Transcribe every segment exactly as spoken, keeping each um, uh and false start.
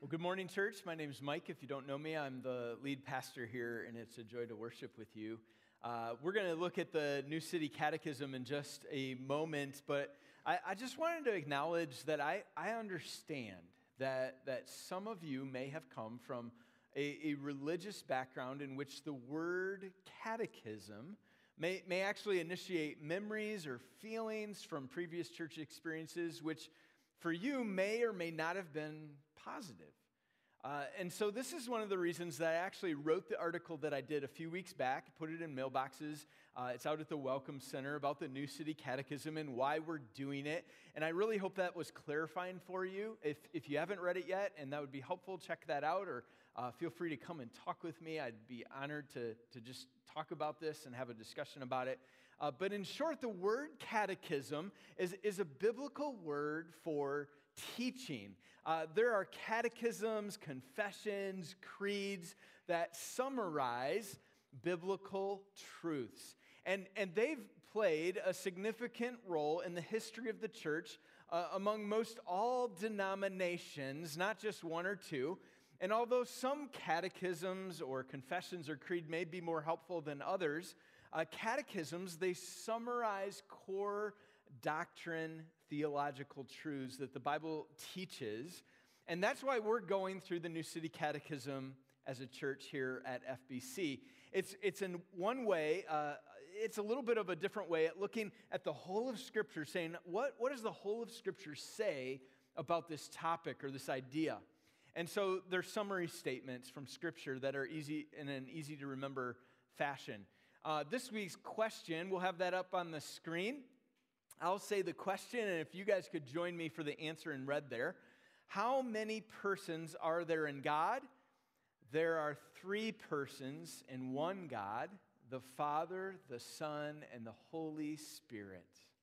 Well, good morning, church. My name is Mike. If you don't know me, I'm the lead pastor here, and it's a joy to worship with you. Uh, we're going to look at the New City Catechism in just a moment, but I, I just wanted to acknowledge that I, I understand that, that some of you may have come from a, a religious background in which the word catechism may, may actually initiate memories or feelings from previous church experiences, which for you may or may not have been positive. Uh, and so this is one of the reasons that I actually wrote the article that I did a few weeks back, put it in mailboxes. Uh, it's out at the Welcome Center about the New City Catechism and why we're doing it. And I really hope that was clarifying for you. If, if you haven't read it yet, and that would be helpful, check that out, or uh, feel free to come and talk with me. I'd be honored to, to just talk about this and have a discussion about it. Uh, but in short, the word catechism is, is a biblical word for teaching. Uh, there are catechisms, confessions, creeds that summarize biblical truths. And, and they've played a significant role in the history of the church uh, among most all denominations, not just one or two. And although some catechisms or confessions or creed may be more helpful than others, uh, catechisms, they summarize core doctrine, theological truths that the Bible teaches. And that's why we're going through the New City Catechism as a church here at F B C. It's, it's in one way, uh, it's a little bit of a different way at looking at the whole of Scripture, saying, what, what does the whole of Scripture say about this topic or this idea? And so there's summary statements from Scripture that are easy in an easy-to-remember fashion. Uh, this week's question, we'll have that up on the screen. I'll say the question, and if you guys could join me for the answer in red there. How many persons are there in God? There are three persons in one God, the Father, the Son, and the Holy Spirit.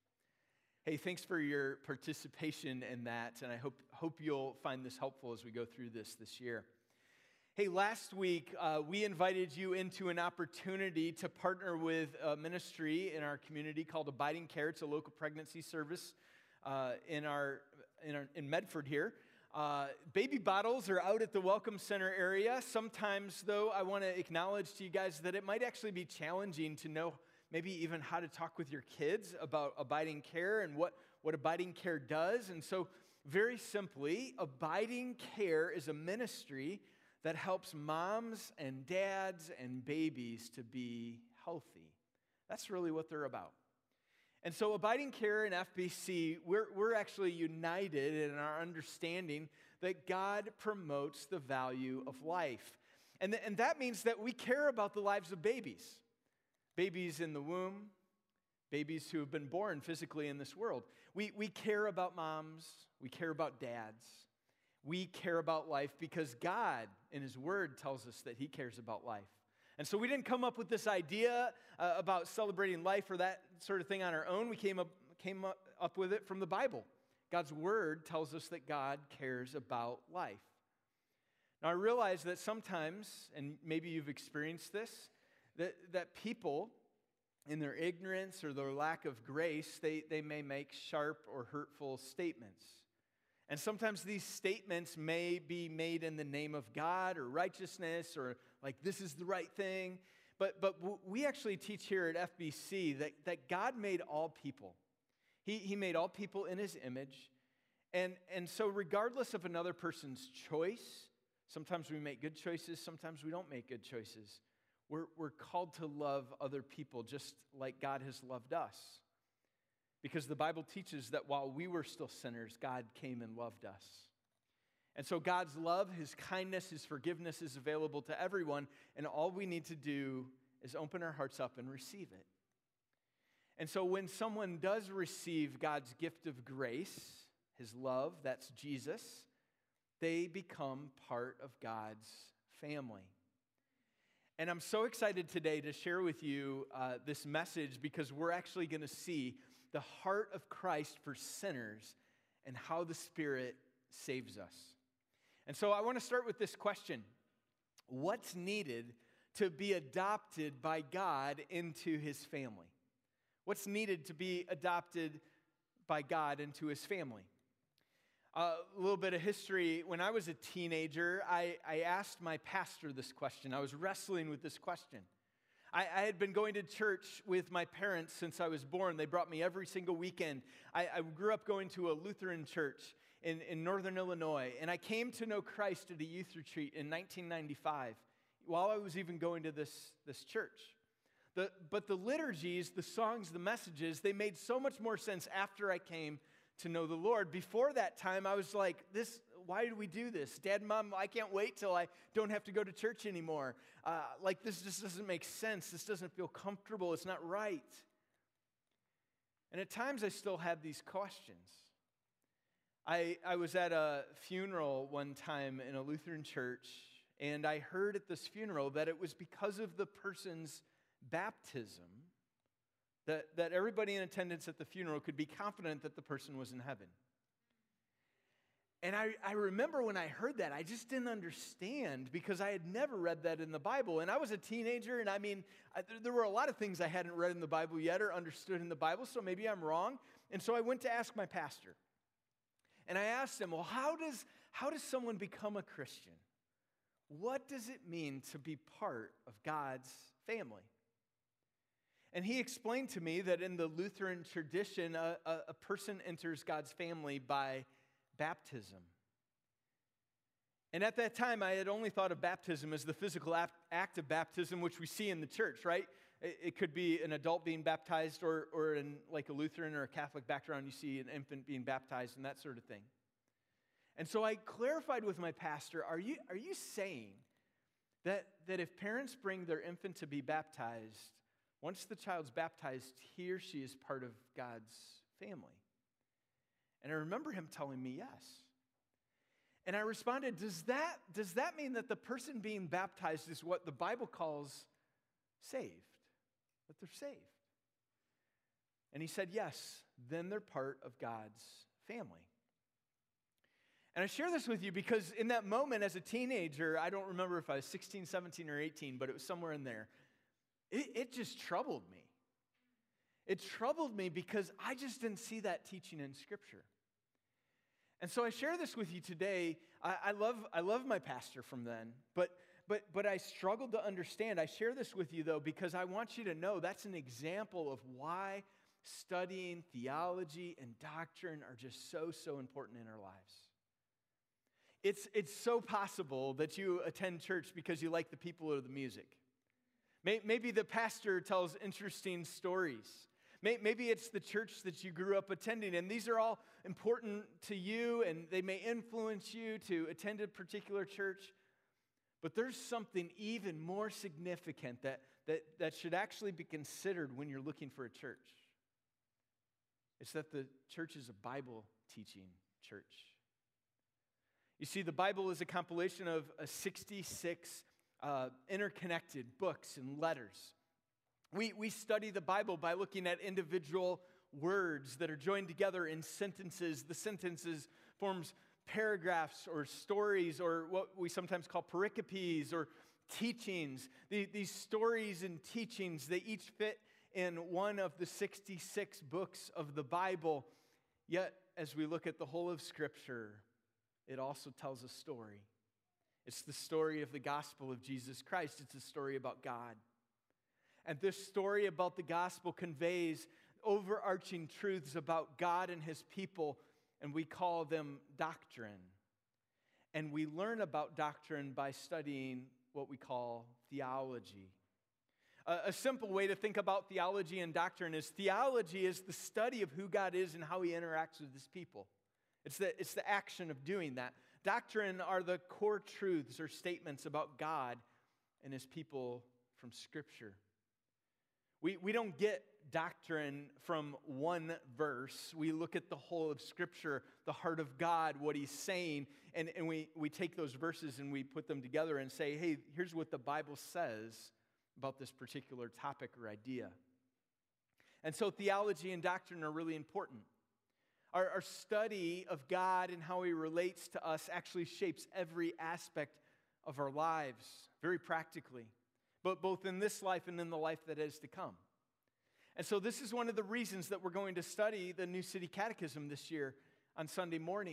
Hey, thanks for your participation in that, and I hope, hope you'll find this helpful as we go through this this year. Hey, last week, uh, we invited you into an opportunity to partner with a ministry in our community called Abiding Care. It's a local pregnancy service uh, in our in, our, in Medford here. Uh, baby bottles are out at the Welcome Center area. Sometimes, though, I want to acknowledge to you guys that it might actually be challenging to know maybe even how to talk with your kids about Abiding Care and what, what Abiding Care does. And so, very simply, Abiding Care is a ministry that helps moms and dads and babies to be healthy. That's really what they're about. And so Abiding Care and F B C, we're, we're actually united in our understanding that God promotes the value of life. And, th- and that means that we care about the lives of babies. Babies in the womb, babies who have been born physically in this world. We, we care about moms, we care about dads. We care about life because God, in His Word, tells us that He cares about life. And so we didn't come up with this idea uh, about celebrating life or that sort of thing on our own. We came up, came up, up with it from the Bible. God's Word tells us that God cares about life. Now, I realize that sometimes, and maybe you've experienced this, that, that people, in their ignorance or their lack of grace, they, they may make sharp or hurtful statements. And sometimes these statements may be made in the name of God or righteousness or like this is the right thing. But, but we actually teach here at F B C that, that God made all people. He, he made all people in His image. And, and so regardless of another person's choice, sometimes we make good choices, sometimes we don't make good choices. We're, we're called to love other people just like God has loved us. Because the Bible teaches that while we were still sinners, God came and loved us. And so God's love, His kindness, His forgiveness is available to everyone, and all we need to do is open our hearts up and receive it. And so when someone does receive God's gift of grace, His love, that's Jesus, they become part of God's family. And I'm so excited today to share with you uh, this message because we're actually going to see the heart of Christ for sinners and how the Spirit saves us. And so I want to start with this question. What's needed to be adopted by God into His family? What's needed to be adopted by God into His family? Uh, a little bit of history. When I was a teenager, I, I asked my pastor this question. I was wrestling with this question. I, I had been going to church with my parents since I was born. They brought me every single weekend. I, I grew up going to a Lutheran church in, in northern Illinois, and I came to know Christ at a youth retreat in nineteen ninety-five while I was even going to this, this church. The, but the liturgies, the songs, the messages, they made so much more sense after I came to know the Lord. Before that time, I was like, "This. Why do we do this? Dad, Mom, I can't wait till I don't have to go to church anymore. Uh, like, this just doesn't make sense. This doesn't feel comfortable. It's not right." And at times, I still have these questions. I, I was at a funeral one time in a Lutheran church, and I heard at this funeral that it was because of the person's baptism That, that everybody in attendance at the funeral could be confident that the person was in heaven. And I, I remember when I heard that, I just didn't understand because I had never read that in the Bible. And I was a teenager, and I mean, I, there were a lot of things I hadn't read in the Bible yet or understood in the Bible, so maybe I'm wrong. And so I went to ask my pastor. And I asked him, well, how does, how does someone become a Christian? What does it mean to be part of God's family? And he explained to me that in the Lutheran tradition, a, a, a person enters God's family by baptism. And at that time, I had only thought of baptism as the physical act of baptism, which we see in the church, right? It, it could be an adult being baptized, or, or in like a Lutheran or a Catholic background, you see an infant being baptized and that sort of thing. And so I clarified with my pastor, are you, are you saying that, that if parents bring their infant to be baptized, once the child's baptized, he or she is part of God's family? And I remember him telling me yes. And I responded, does that, does that mean that the person being baptized is what the Bible calls saved? That they're saved? And he said, yes, then they're part of God's family. And I share this with you because in that moment as a teenager, I don't remember if I was sixteen, seventeen, or eighteen, but it was somewhere in there. It, it just troubled me. It troubled me because I just didn't see that teaching in Scripture. And so I share this with you today. I, I love I love my pastor from then, but, but, but I struggled to understand. I share this with you, though, because I want you to know that's an example of why studying theology and doctrine are just so, so important in our lives. It's, it's so possible that you attend church because you like the people or the music. Maybe the pastor tells interesting stories. Maybe it's the church that you grew up attending, and these are all important to you, and they may influence you to attend a particular church. But there's something even more significant that, that, that should actually be considered when you're looking for a church. It's that the church is a Bible-teaching church. You see, the Bible is a compilation of uh, sixty-six uh, interconnected books and letters. We, we study the Bible by looking at individual words that are joined together in sentences. The sentences forms paragraphs or stories, or what we sometimes call pericopes or teachings. The, these stories and teachings, they each fit in one of the sixty-six books of the Bible. Yet, as we look at the whole of Scripture, it also tells a story. It's the story of the gospel of Jesus Christ. It's a story about God. And this story about the gospel conveys overarching truths about God and His people, and we call them doctrine. And we learn about doctrine by studying what we call theology. A, a simple way to think about theology and doctrine is theology is the study of who God is and how He interacts with His people. It's the, it's the action of doing that. Doctrine are the core truths or statements about God and His people from Scripture. We, we don't get doctrine from one verse. We look at the whole of Scripture, the heart of God, what He's saying, and, and we, we take those verses and we put them together and say, hey, here's what the Bible says about this particular topic or idea. And so theology and doctrine are really important. Our, our study of God and how He relates to us actually shapes every aspect of our lives, very practically, but both in this life and in the life that is to come. And so this is one of the reasons that we're going to study the New City Catechism this year on Sunday mornings.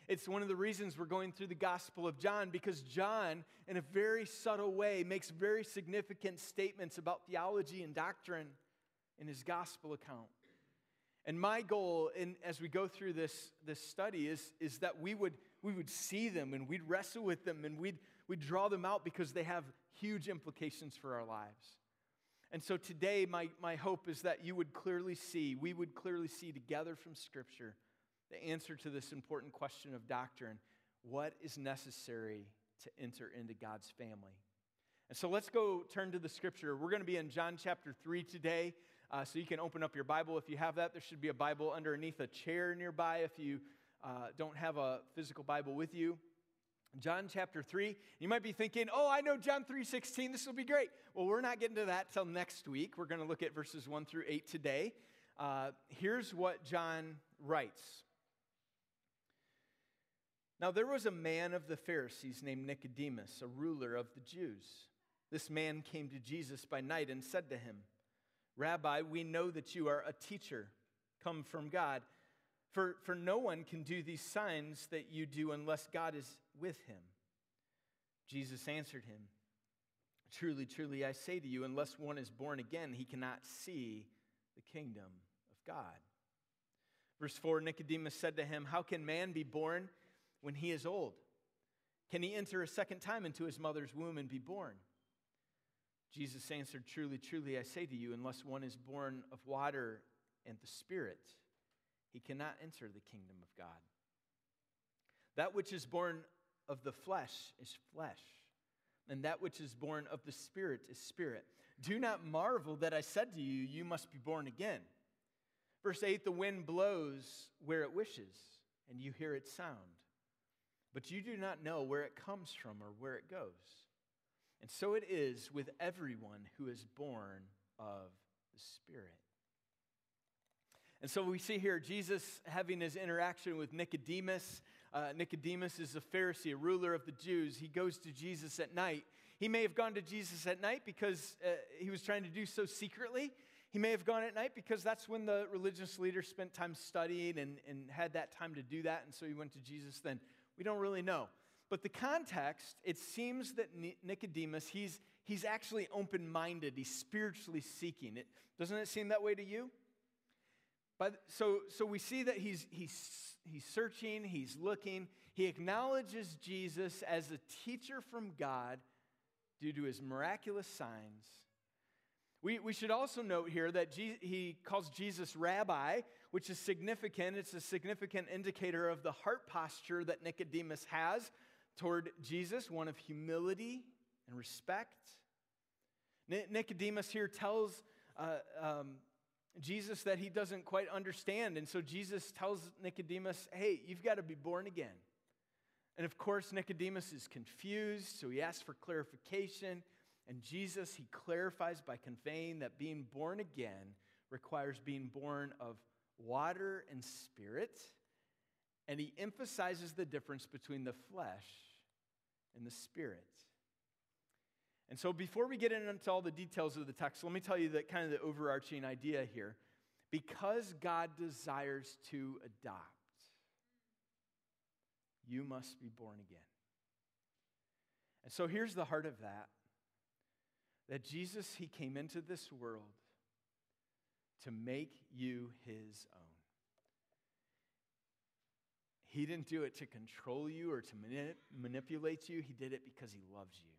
It's one of the reasons we're going through the Gospel of John, because John, in a very subtle way, makes very significant statements about theology and doctrine in his Gospel account. And my goal, in, as we go through this, this study, is, is that we would, we would see them and we'd wrestle with them and we'd, we'd draw them out because they have huge implications for our lives. And so today, my, my hope is that you would clearly see, we would clearly see together from Scripture the answer to this important question of doctrine. What is necessary to enter into God's family? And so let's go turn to the Scripture. We're going to be in John chapter three today. Uh, so you can open up your Bible if you have that. There should be a Bible underneath a chair nearby if you uh, don't have a physical Bible with you. John chapter three. You might be thinking, oh, I know John three sixteen. This will be great. Well, we're not getting to that till next week. We're going to look at verses one through eight today. Uh, here's what John writes. Now there was a man of the Pharisees named Nicodemus, a ruler of the Jews. This man came to Jesus by night and said to him, Rabbi, we know that you are a teacher come from God, for, for no one can do these signs that you do unless God is with him. Jesus answered him, Truly, truly, I say to you, unless one is born again, he cannot see the kingdom of God. Verse four, Nicodemus said to him, How can man be born when he is old? Can he enter a second time into his mother's womb and be born? Jesus answered, Truly, truly, I say to you, unless one is born of water and the Spirit, he cannot enter the kingdom of God. That which is born of the flesh is flesh, and that which is born of the Spirit is spirit. Do not marvel that I said to you, you must be born again. Verse eight, the wind blows where it wishes, and you hear its sound, but you do not know where it comes from or where it goes. And so it is with everyone who is born of the Spirit. And so we see here Jesus having his interaction with Nicodemus. Uh, Nicodemus is a Pharisee, a ruler of the Jews. He goes to Jesus at night. He may have gone to Jesus at night because uh, he was trying to do so secretly. He may have gone at night because that's when the religious leaders spent time studying and, and had that time to do that. And so he went to Jesus then. We don't really know. But the context, it seems that Nicodemus, he's, he's actually open-minded. He's spiritually seeking. It, doesn't it seem that way to you? But, so, so we see that he's, he's, he's searching, he's looking. He acknowledges Jesus as a teacher from God due to his miraculous signs. We, we should also note here that Je- he calls Jesus rabbi, which is significant. It's a significant indicator of the heart posture that Nicodemus has toward Jesus, one of humility and respect. Nicodemus here tells uh, um, Jesus that he doesn't quite understand, and so Jesus tells Nicodemus, hey, you've got to be born again. And of course, Nicodemus is confused, so he asks for clarification, and Jesus, he clarifies by conveying that being born again requires being born of water and spirit, and he emphasizes the difference between the flesh and the spirit. And so before we get into all the details of the text, let me tell you that kind of the overarching idea here. Because God desires to adopt, you must be born again. And so here's the heart of that. That Jesus, he came into this world to make you his own. He didn't do it to control you or to mani- manipulate you. He did it because he loves you.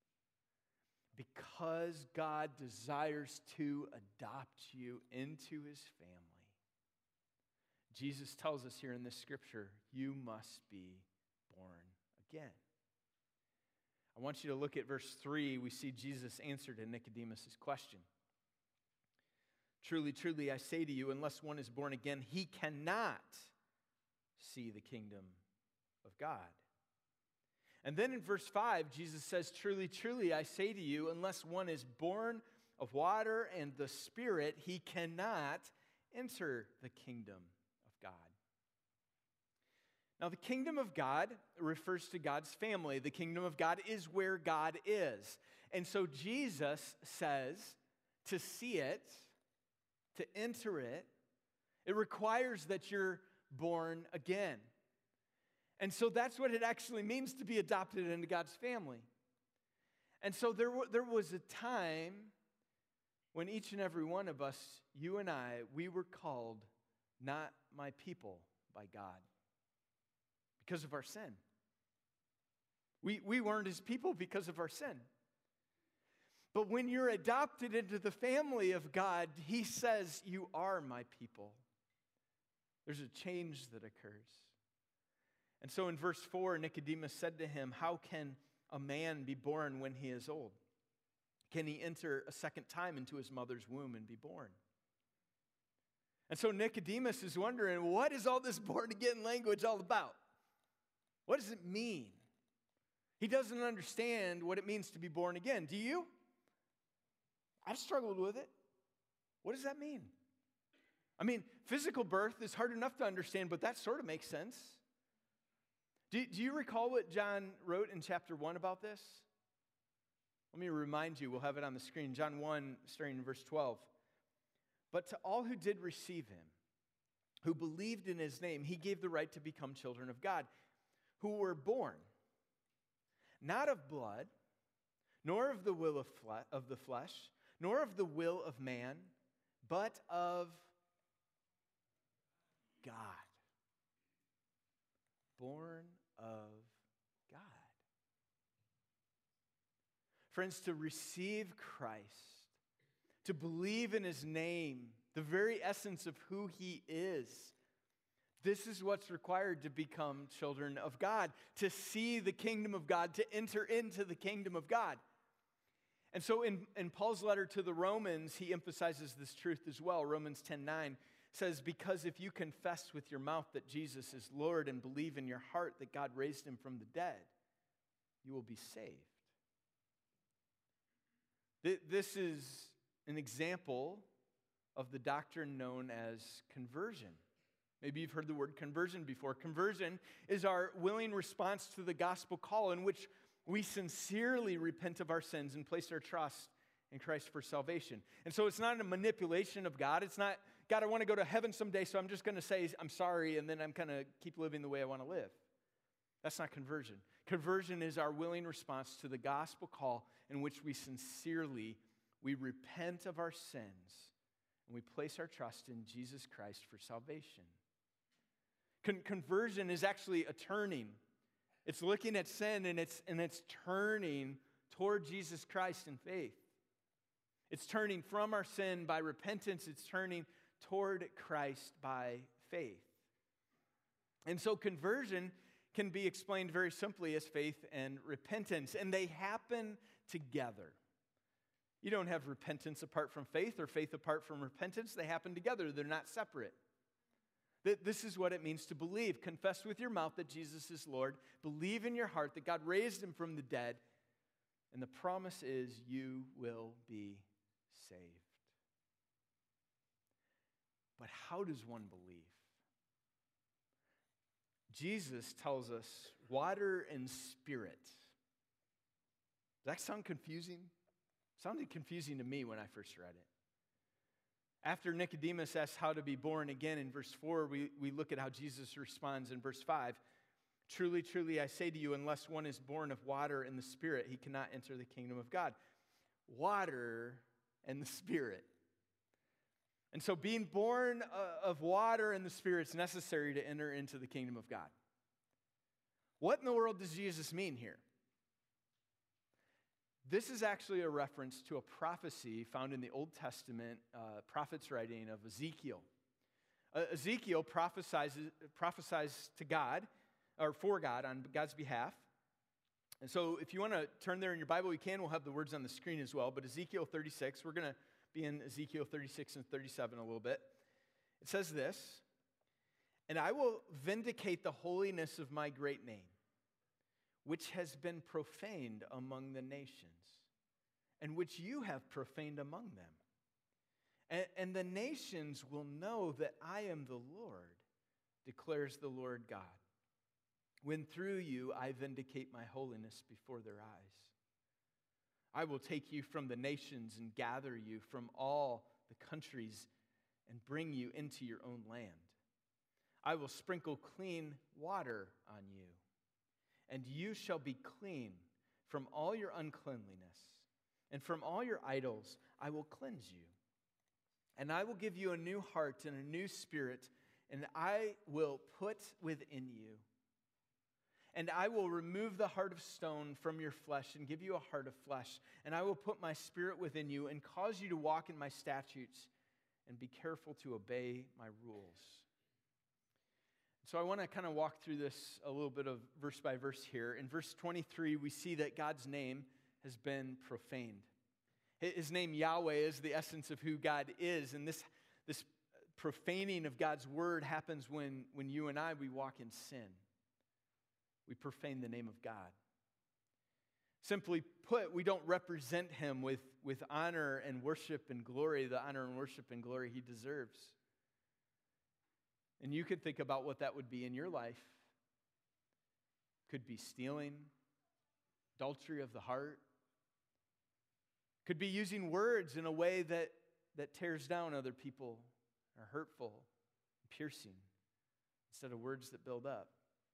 Because God desires to adopt you into his family. Jesus tells us here in this scripture, you must be born again. I want you to look at verse three. We see Jesus answer to Nicodemus' question. Truly, truly, I say to you, unless one is born again, he cannot see the kingdom of God. And then in verse five, Jesus says, Truly, truly, I say to you, unless one is born of water and the Spirit, he cannot enter the kingdom of God. Now, the kingdom of God refers to God's family. The kingdom of God is where God is. And so Jesus says to see it, to enter it, it requires that you're born again. And so that's what it actually means to be adopted into God's family. And so there, w- there was a time when each and every one of us, you and I, we were called not my people by God because of our sin. We, we weren't his people because of our sin. But when you're adopted into the family of God, he says, you are my people. There's a change that occurs. And so in verse four, Nicodemus said to him, how can a man be born when he is old? Can he enter a second time into his mother's womb and be born? And so Nicodemus is wondering, what is all this born-again language all about? What does it mean? He doesn't understand what it means to be born again. Do you? I've struggled with it. What does that mean? I mean, physical birth is hard enough to understand, but that sort of makes sense. Do, do you recall what John wrote in chapter one about this? Let me remind you, we'll have it on the screen. John one, starting in verse twelve. But to all who did receive him, who believed in his name, he gave the right to become children of God, who were born, not of blood, nor of the will of, fle- of the flesh, nor of the will of man, but of God. Born of God. Friends, to receive Christ, to believe in his name, the very essence of who he is, this is what's required to become children of God, to see the kingdom of God, to enter into the kingdom of God. And so in, in Paul's letter to the Romans, he emphasizes this truth as well. Romans ten nine says, because if you confess with your mouth that Jesus is Lord and believe in your heart that God raised him from the dead, you will be saved. This is an example of the doctrine known as conversion. Maybe you've heard the word conversion before. Conversion is our willing response to the gospel call in which we sincerely repent of our sins and place our trust in Christ for salvation. And so it's not a manipulation of God. It's not, God, I want to go to heaven someday, so I'm just going to say I'm sorry, and then I'm going to keep living the way I want to live. That's not conversion. Conversion is our willing response to the gospel call in which we sincerely, we repent of our sins, and we place our trust in Jesus Christ for salvation. Con- conversion is actually a turning. It's looking at sin and it's, and it's turning toward Jesus Christ in faith. It's turning from our sin by repentance. It's turning toward Christ by faith. And so conversion can be explained very simply as faith and repentance, and they happen together. You don't have repentance apart from faith or faith apart from repentance. They happen together. They're not separate. This is what it means to believe. Confess with your mouth that Jesus is Lord. Believe in your heart that God raised him from the dead. And the promise is you will be saved. But how does one believe? Jesus tells us water and spirit. Does that sound confusing? It sounded confusing to me when I first read it. After Nicodemus asks how to be born again in verse four, we, we look at how Jesus responds in verse five. Truly, truly, I say to you, unless one is born of water and the Spirit, he cannot enter the kingdom of God. Water and the Spirit. And so being born of water and the Spirit is necessary to enter into the kingdom of God. What in the world does Jesus mean here? This is actually a reference to a prophecy found in the Old Testament uh, prophet's writing of Ezekiel. Uh, Ezekiel prophesies, prophesies to God, or for God, on God's behalf. And so if you want to turn there in your Bible, you can. We'll have the words on the screen as well. But Ezekiel thirty-six, we're going to be in Ezekiel thirty-six and thirty-seven a little bit. It says this, and I will vindicate the holiness of my great name, which has been profaned among the nations, and which you have profaned among them. And, and the nations will know that I am the Lord, declares the Lord God, when through you I vindicate my holiness before their eyes. I will take you from the nations and gather you from all the countries and bring you into your own land. I will sprinkle clean water on you and you shall be clean from all your uncleanliness, and from all your idols I will cleanse you. And I will give you a new heart and a new spirit, and I will put within you. And I will remove the heart of stone from your flesh and give you a heart of flesh. And I will put my spirit within you and cause you to walk in my statutes and be careful to obey my rules. So I want to kind of walk through this a little bit of verse by verse here. In verse twenty-three, we see that God's name has been profaned. His name, Yahweh, is the essence of who God is. And this, this profaning of God's word happens when, when you and I, we walk in sin. We profane the name of God. Simply put, we don't represent him with, with honor and worship and glory, the honor and worship and glory he deserves. And you could think about what that would be in your life. Could be stealing, adultery of the heart. Could be using words in a way that, that tears down other people, are hurtful, piercing, instead of words that build up.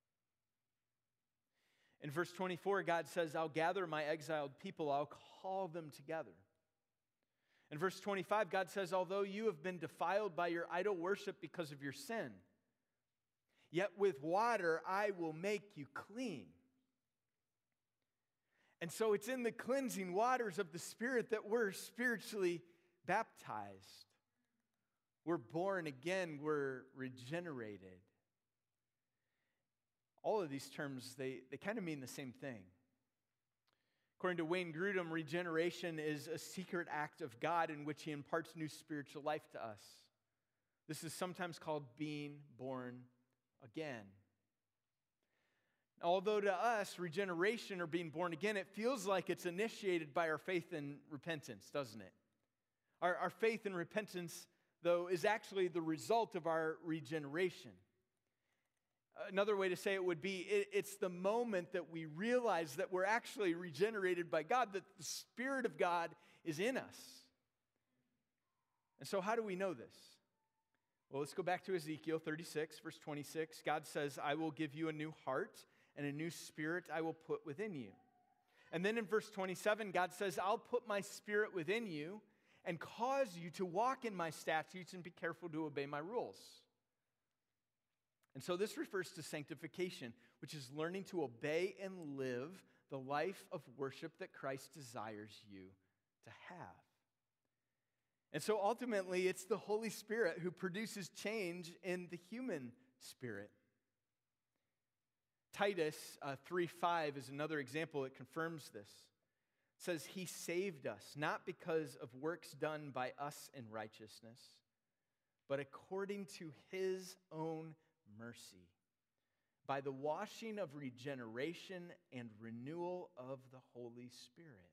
In verse twenty-four, God says, I'll gather my exiled people, I'll call them together. In verse twenty-five, God says, although you have been defiled by your idol worship because of your sin, yet with water I will make you clean. And so it's in the cleansing waters of the Spirit that we're spiritually baptized. We're born again, we're regenerated. All of these terms, they, they kind of mean the same thing. According to Wayne Grudem, regeneration is a secret act of God in which he imparts new spiritual life to us. This is sometimes called being born again. Although to us, regeneration or being born again, it feels like it's initiated by our faith and repentance, doesn't it? Our, our faith and repentance, though, is actually the result of our regeneration. Another way to say it would be, it, it's the moment that we realize that we're actually regenerated by God, that the Spirit of God is in us. And so how do we know this? Well, let's go back to Ezekiel thirty-six, verse twenty-six. God says, I will give you a new heart and a new spirit I will put within you. And then in verse twenty-seven, God says, I'll put my spirit within you and cause you to walk in my statutes and be careful to obey my rules. And so this refers to sanctification, which is learning to obey and live the life of worship that Christ desires you to have. And so ultimately, it's the Holy Spirit who produces change in the human spirit. Titus uh, three five is another example that confirms this. It says, he saved us, not because of works done by us in righteousness, but according to his own mercy, by the washing of regeneration and renewal of the Holy Spirit.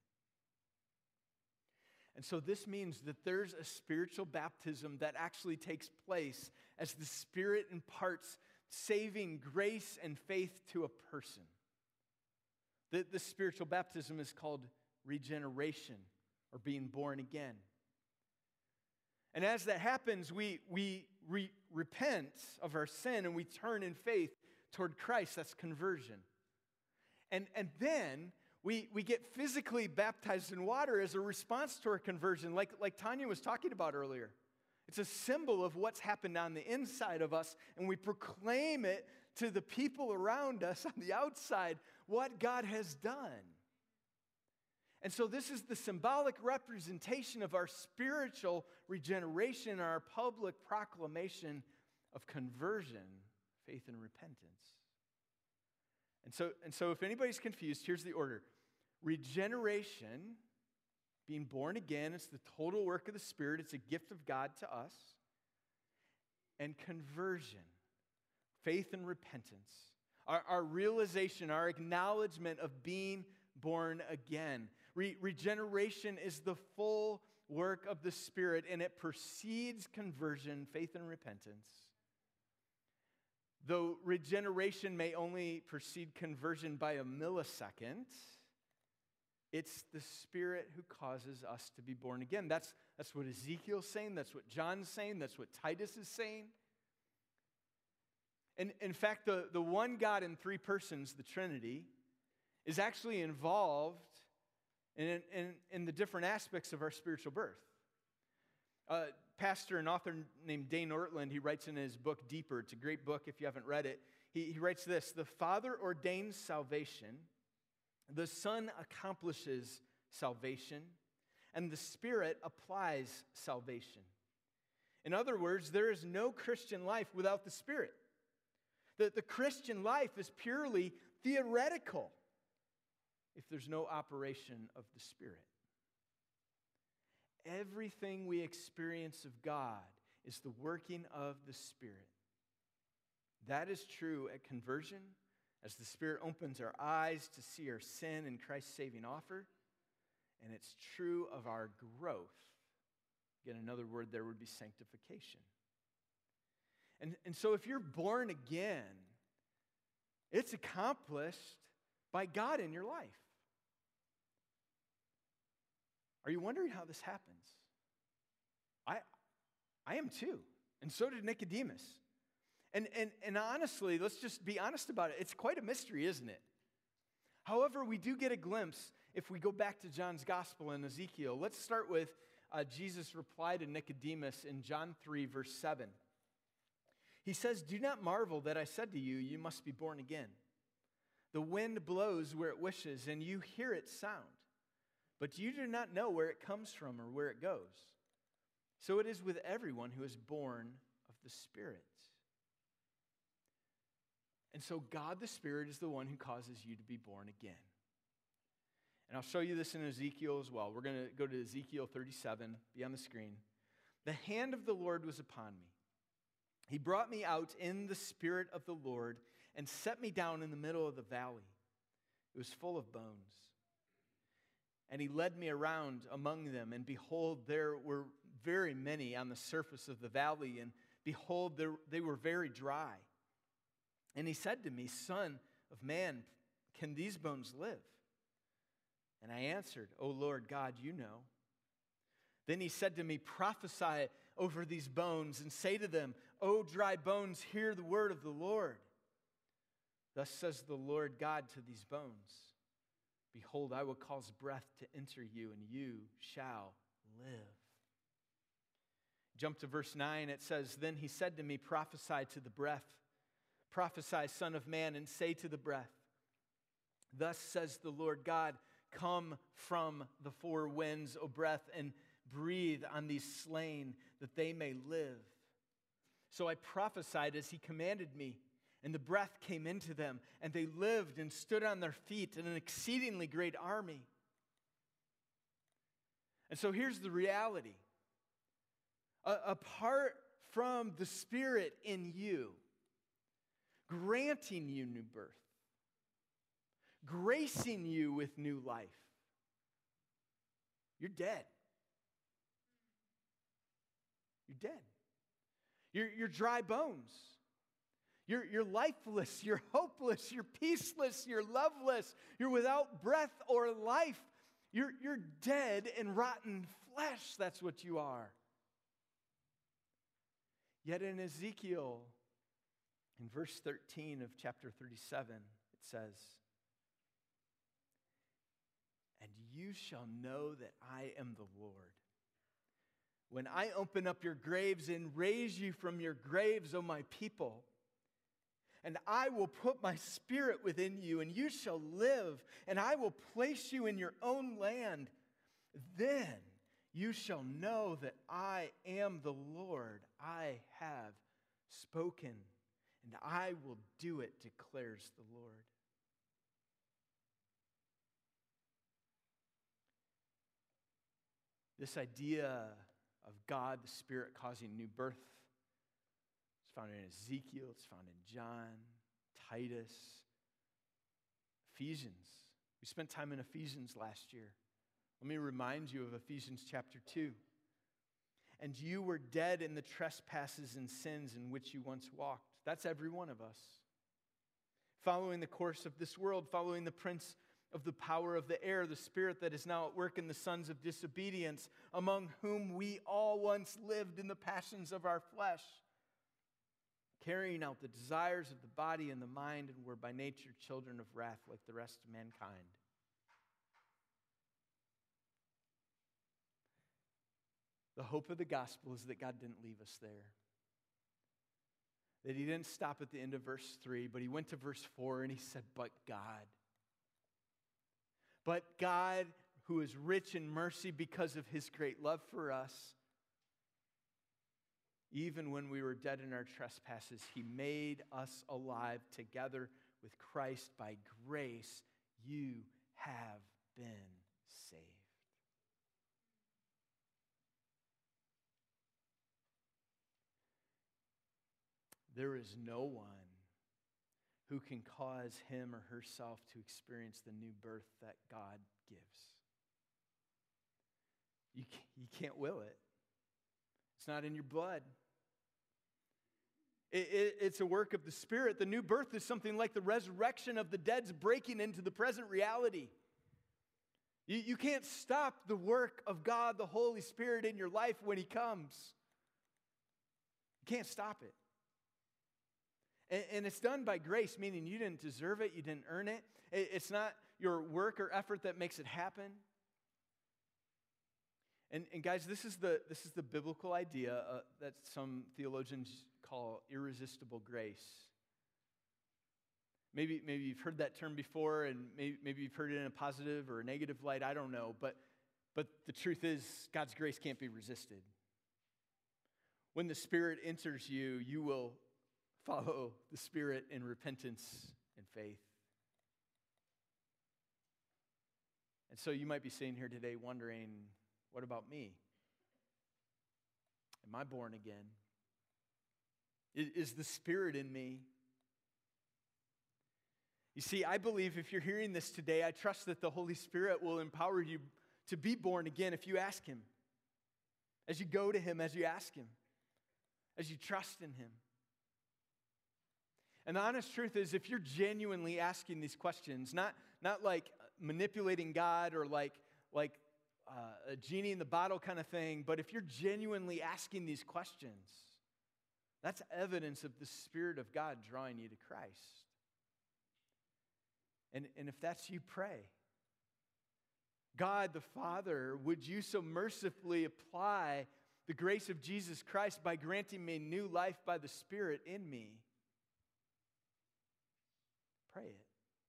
And so this means that there's a spiritual baptism that actually takes place as the Spirit imparts saving grace and faith to a person. The, the spiritual baptism is called regeneration or being born again. And as that happens, we, we re- repent of our sin and we turn in faith toward Christ. That's conversion. And, and then we, we get physically baptized in water as a response to our conversion, like, like Tanya was talking about earlier. It's a symbol of what's happened on the inside of us, and we proclaim it to the people around us on the outside, what God has done. And so this is the symbolic representation of our spiritual regeneration, our public proclamation of conversion, faith, and repentance. And so, and so if anybody's confused, here's the order. Regeneration, being born again, it's the total work of the Spirit. It's a gift of God to us. And conversion, faith and repentance, our, our realization, our acknowledgement of being born again. Re- regeneration is the full work of the Spirit, and it precedes conversion, faith, and repentance. Though regeneration may only precede conversion by a millisecond, it's the Spirit who causes us to be born again. That's, that's what Ezekiel's saying. That's what John's saying. That's what Titus is saying. And in fact, the, the one God in three persons, the Trinity, is actually involved in, in, in the different aspects of our spiritual birth. A pastor and author named Dane Ortland, he writes in his book, Deeper. It's a great book if you haven't read it. He, he writes this: the Father ordains salvation, the Son accomplishes salvation, and the Spirit applies salvation. In other words, there is no Christian life without the Spirit. The, the Christian life is purely theoretical if there's no operation of the Spirit. Everything we experience of God is the working of the Spirit. That is true at conversion, as the Spirit opens our eyes to see our sin and Christ's saving offer. And it's true of our growth. Again, another word there would be sanctification. And, and so if you're born again, it's accomplished by God in your life. Are you wondering how this happens? I, I am too, and so did Nicodemus. And, and, and honestly, let's just be honest about it. It's quite a mystery, isn't it? However, we do get a glimpse if we go back to John's Gospel and Ezekiel. Let's start with uh, Jesus' reply to Nicodemus in John three, verse seven. He says, "Do not marvel that I said to you, you must be born again. The wind blows where it wishes, and you hear its sound. But you do not know where it comes from or where it goes. So it is with everyone who is born of the Spirit." And so God the Spirit is the one who causes you to be born again. And I'll show you this in Ezekiel as well. We're going to go to Ezekiel thirty-seven, be on the screen. "The hand of the Lord was upon me. He brought me out in the Spirit of the Lord and set me down in the middle of the valley. It was full of bones. And he led me around among them, and behold, there were very many on the surface of the valley, and behold, there, they were very dry. And he said to me, 'Son of man, can these bones live?' And I answered, 'O Lord God, you know.' Then he said to me, 'Prophesy over these bones, and say to them, O dry bones, hear the word of the Lord. Thus says the Lord God to these bones, Behold, I will cause breath to enter you, and you shall live.'" Jump to verse nine. It says, "Then he said to me, Prophesy to the breath. Prophesy, Son of man, and say to the breath, Thus says the Lord God, Come from the four winds, O breath, and breathe on these slain, that they may live. So I prophesied as he commanded me, and the breath came into them, and they lived and stood on their feet, in an exceedingly great army." And so here's the reality. A- apart from the Spirit in you, granting you new birth, gracing you with new life, you're dead. You're dead. You're, you're dry bones. You're, you're lifeless, you're hopeless, you're peaceless, you're loveless, you're without breath or life. You're, you're dead and rotten flesh, that's what you are. Yet in Ezekiel, in verse thirteen of chapter thirty-seven, it says, "And you shall know that I am the Lord. When I open up your graves and raise you from your graves, O my people, and I will put my spirit within you, and you shall live, and I will place you in your own land. Then you shall know that I am the Lord. I have spoken, and I will do it, declares the Lord." This idea of God, the Spirit, causing new birth, it's found in Ezekiel, it's found in John, Titus, Ephesians. We spent time in Ephesians last year. Let me remind you of Ephesians chapter two. "And you were dead in the trespasses and sins in which you once walked." That's every one of us. "Following the course of this world, following the prince of the power of the air, the spirit that is now at work in the sons of disobedience, among whom we all once lived in the passions of our flesh, carrying out the desires of the body and the mind, and were by nature children of wrath like the rest of mankind. The hope of the gospel is that God didn't leave us there. That he didn't stop at the end of verse three, but he went to verse four and he said, but God. But God, who is rich in mercy because of his great love for us, even when we were dead in our trespasses, he made us alive together with Christ. By grace, you have been saved. There is no one who can cause him or herself to experience the new birth that God gives. You can't, you can't will it. It's not in your blood. It, it, it's a work of the Spirit. The new birth is something like the resurrection of the dead's breaking into the present reality. You, you can't stop the work of God, the Holy Spirit, in your life when he comes. You can't stop it. And, and it's done by grace, meaning you didn't deserve it, you didn't earn it. it. It's not your work or effort that makes it happen. And, and guys, this is the this is the biblical idea uh, that some theologians call irresistible grace. Maybe, maybe you've heard that term before, and maybe, maybe you've heard it in a positive or a negative light, I don't know. But, but the truth is, God's grace can't be resisted. When the Spirit enters you, you will follow the Spirit in repentance and faith. And so you might be sitting here today wondering, what about me? Am I born again? Is the Spirit in me? You see, I believe if you're hearing this today, I trust that the Holy Spirit will empower you to be born again if you ask him. As you go to him, as you ask him, as you trust in him. And the honest truth is, if you're genuinely asking these questions, not, not like manipulating God or like, like uh, a genie in the bottle kind of thing, but if you're genuinely asking these questions, that's evidence of the Spirit of God drawing you to Christ. And, and if that's you, pray. God the Father, would you so mercifully apply the grace of Jesus Christ by granting me new life by the Spirit in me? Pray it.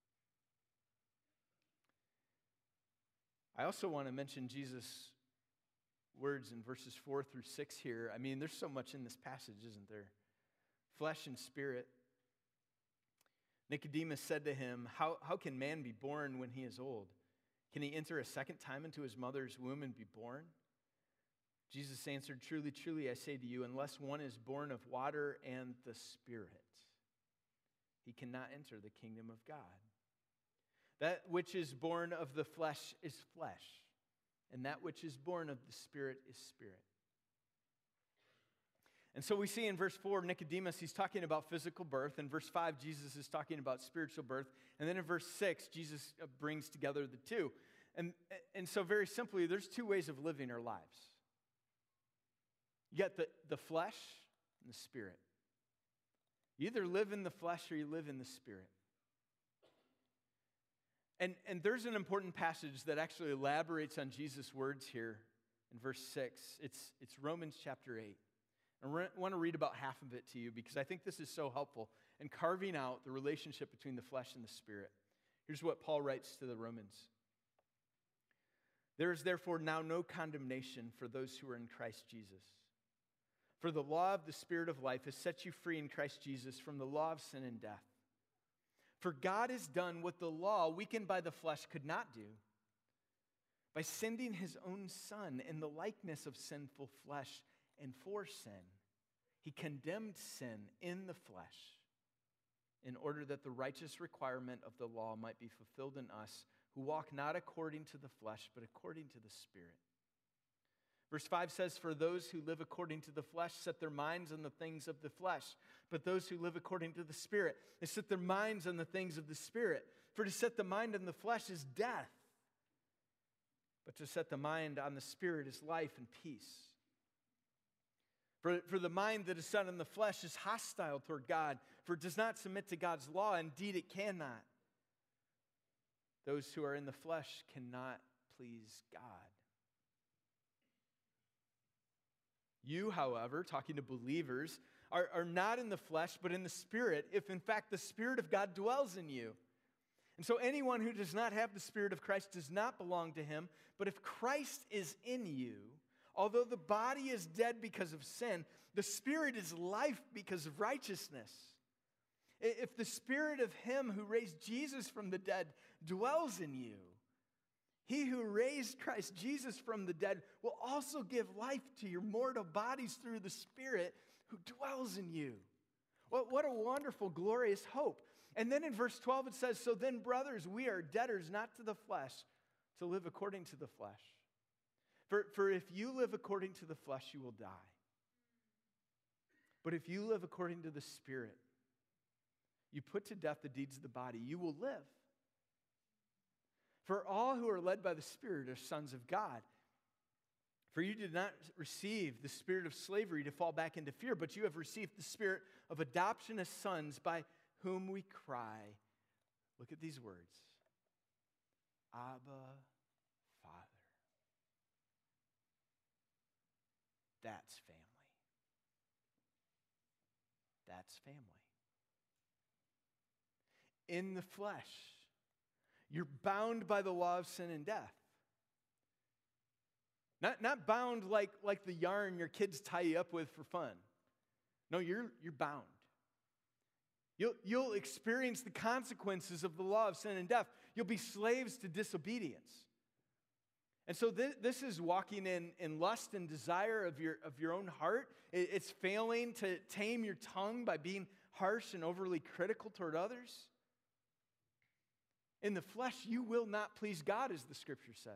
I also want to mention Jesus' words in verses four through six here. I mean, there's so much in this passage, isn't there? Flesh and spirit. Nicodemus said to him, how, how can man be born when he is old? Can he enter a second time into his mother's womb and be born? Jesus answered, truly, truly, I say to you, unless one is born of water and the Spirit, he cannot enter the kingdom of God. That which is born of the flesh is flesh, and that which is born of the Spirit is spirit. And so we see in verse four, Nicodemus, he's talking about physical birth. In verse five, Jesus is talking about spiritual birth. And then in verse six, Jesus brings together the two. And, and so very simply, there's two ways of living our lives. You got the, the flesh and the spirit. You either live in the flesh or you live in the Spirit. And, and there's an important passage that actually elaborates on Jesus' words here in verse six. It's, it's Romans chapter eight. I want to read about half of it to you because I think this is so helpful in carving out the relationship between the flesh and the Spirit. Here's what Paul writes to the Romans. There is therefore now no condemnation for those who are in Christ Jesus. For the law of the Spirit of life has set you free in Christ Jesus from the law of sin and death. For God has done what the law, weakened by the flesh, could not do. By sending his own Son in the likeness of sinful flesh and for sin, he condemned sin in the flesh in order that the righteous requirement of the law might be fulfilled in us who walk not according to the flesh, but according to the Spirit. Verse five says, for those who live according to the flesh set their minds on the things of the flesh, but those who live according to the Spirit, they set their minds on the things of the Spirit. For to set the mind on the flesh is death, but to set the mind on the Spirit is life and peace. For, for the mind that is set on the flesh is hostile toward God, for it does not submit to God's law. Indeed, it cannot. Those who are in the flesh cannot please God. You, however, talking to believers, are, are not in the flesh, but in the Spirit, if in fact the Spirit of God dwells in you. And so anyone who does not have the Spirit of Christ does not belong to him. But if Christ is in you, although the body is dead because of sin, the Spirit is life because of righteousness. If the Spirit of him who raised Jesus from the dead dwells in you, he who raised Christ Jesus from the dead will also give life to your mortal bodies through the Spirit who dwells in you. What, what a wonderful, glorious hope. And then in verse twelve it says, so then, brothers, we are debtors not to the flesh, to live according to the flesh. For, for if you live according to the flesh, you will die. But if you live according to the Spirit, you put to death the deeds of the body, you will live. For all who are led by the Spirit are sons of God. For you did not receive the spirit of slavery to fall back into fear, but you have received the spirit of adoption as sons, by whom we cry. Look at these words. Abba, Father. That's family. That's family. In the flesh, you're bound by the law of sin and death. Not, not bound like, like the yarn your kids tie you up with for fun. No, you're, you're bound. You'll, you'll experience the consequences of the law of sin and death. You'll be slaves to disobedience. And so this, this is walking in, in lust and desire of your, of your own heart. It, it's failing to tame your tongue by being harsh and overly critical toward others. In the flesh, you will not please God, as the Scripture says.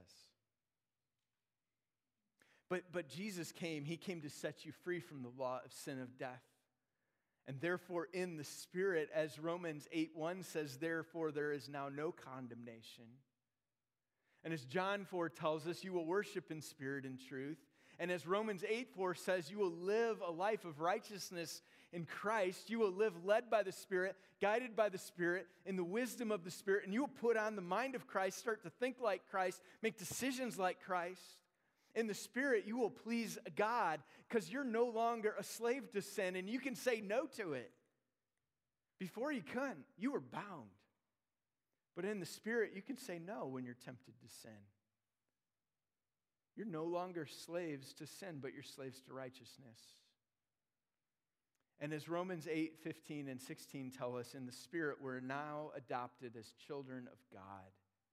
But, but Jesus came, he came to set you free from the law of sin of death. And therefore, in the Spirit, as Romans eight one says, therefore there is now no condemnation. And as John four tells us, you will worship in spirit and truth. And as Romans eight four says, you will live a life of righteousness in Christ. You will live led by the Spirit, guided by the Spirit, in the wisdom of the Spirit. And you will put on the mind of Christ, start to think like Christ, make decisions like Christ. In the Spirit, you will please God because you're no longer a slave to sin and you can say no to it. Before you couldn't, you were bound. But in the Spirit, you can say no when you're tempted to sin. You're no longer slaves to sin, but you're slaves to righteousness. And as Romans eight fifteen and sixteen tell us, in the Spirit, we're now adopted as children of God.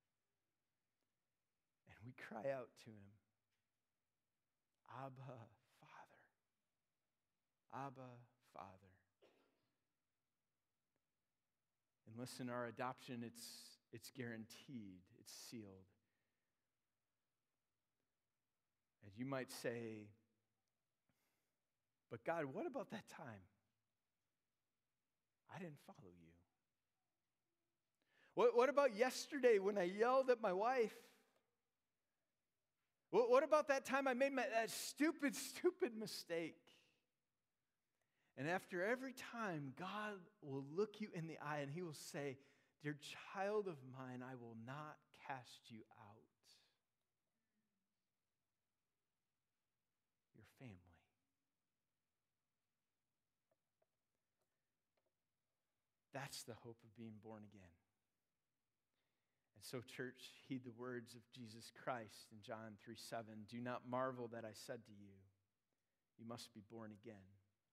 And we cry out to him. Abba, Father. Abba, Father. And listen, our adoption, it's, it's guaranteed. It's sealed. And you might say, but God, what about that time? I didn't follow you. What, what about yesterday when I yelled at my wife? What about that time I made my, that stupid, stupid mistake? And after every time, God will look you in the eye and he will say, dear child of mine, I will not cast you out. Your family. That's the hope of being born again. So, church, heed the words of Jesus Christ in John three seven. Do not marvel that I said to you, you must be born again.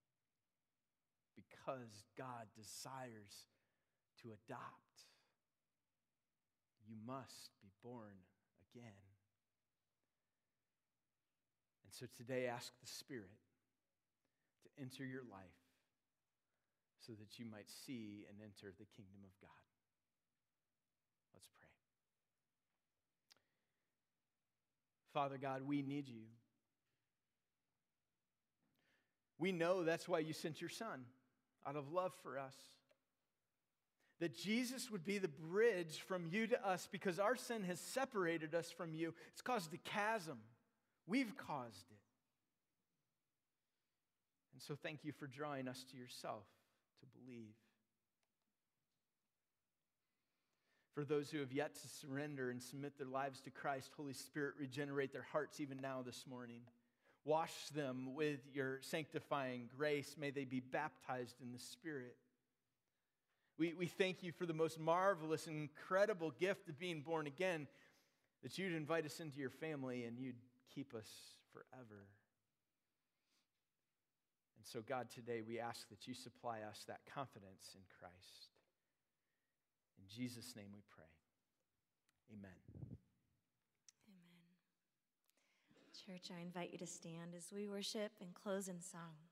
Because God desires to adopt, you must be born again. And so today, ask the Spirit to enter your life so that you might see and enter the kingdom of God. Let's pray. Father God, we need you. We know that's why you sent your Son, out of love for us. That Jesus would be the bridge from you to us because our sin has separated us from you. It's caused a chasm. We've caused it. And so thank you for drawing us to yourself to believe. For those who have yet to surrender and submit their lives to Christ, Holy Spirit, regenerate their hearts even now this morning. Wash them with your sanctifying grace. May they be baptized in the Spirit. We, we thank you for the most marvelous and incredible gift of being born again, that you'd invite us into your family and you'd keep us forever. And so, God, today we ask that you supply us that confidence in Christ. In Jesus' name we pray. Amen. Amen. Church, I invite you to stand as we worship and close in song.